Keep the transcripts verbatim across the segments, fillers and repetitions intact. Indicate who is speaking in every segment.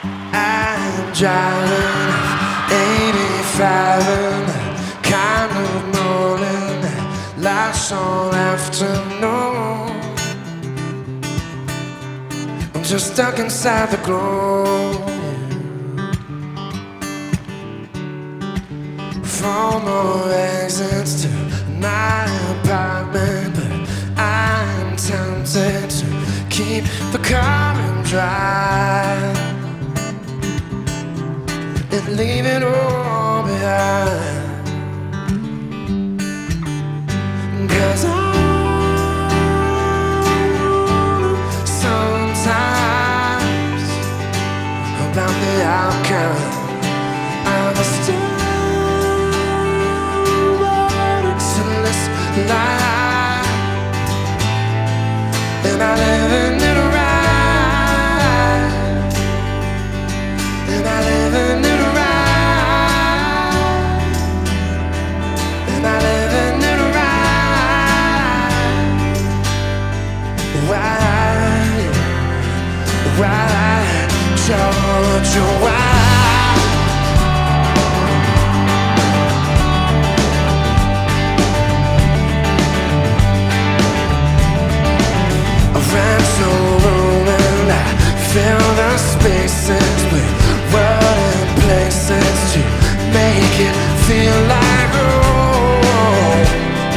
Speaker 1: I'm driving eighty-five in the kind of morning that lasts all afternoon. I'm just stuck inside the glow. Four more exits to my apartment, but I'm tempted to keep the car and drive and leave it all behind. 'Cause I sometimes about the outcome of a starless life, and I live in it right, and I live in it right, and I live in it right. Why, why, Georgia, why? Rental room and I fill the spaces with wooden places to make it feel like home.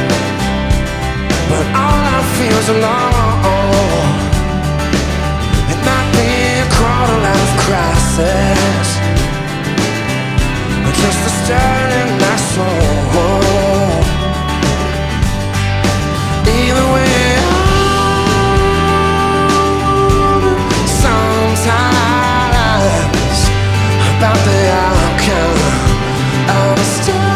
Speaker 1: But all I feel is alone, and not being crawled out of crisis, but just a stirring in my soul. Either way, about the outcome of a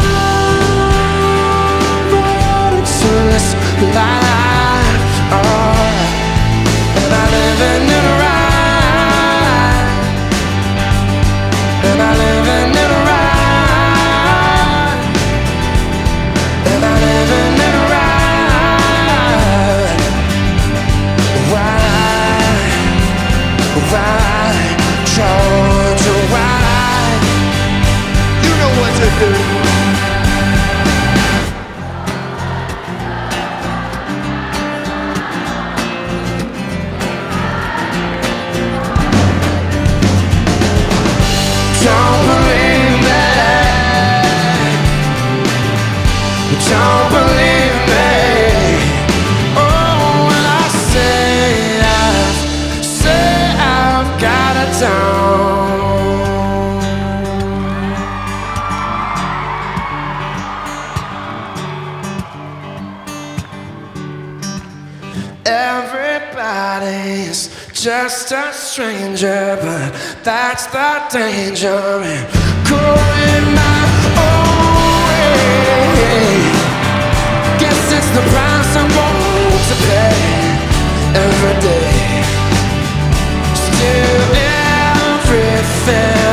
Speaker 1: starless life. Oh, and I live in it right, and I live in it right, and I live in it right. Why, why, Georgia, why? What to do. Don't believe me, don't believe me. Oh, when I say I've, say I've got it down. Everybody's just a stranger, but that's the danger in going my own way. Guess it's the price I'm willing to pay every day. Still everything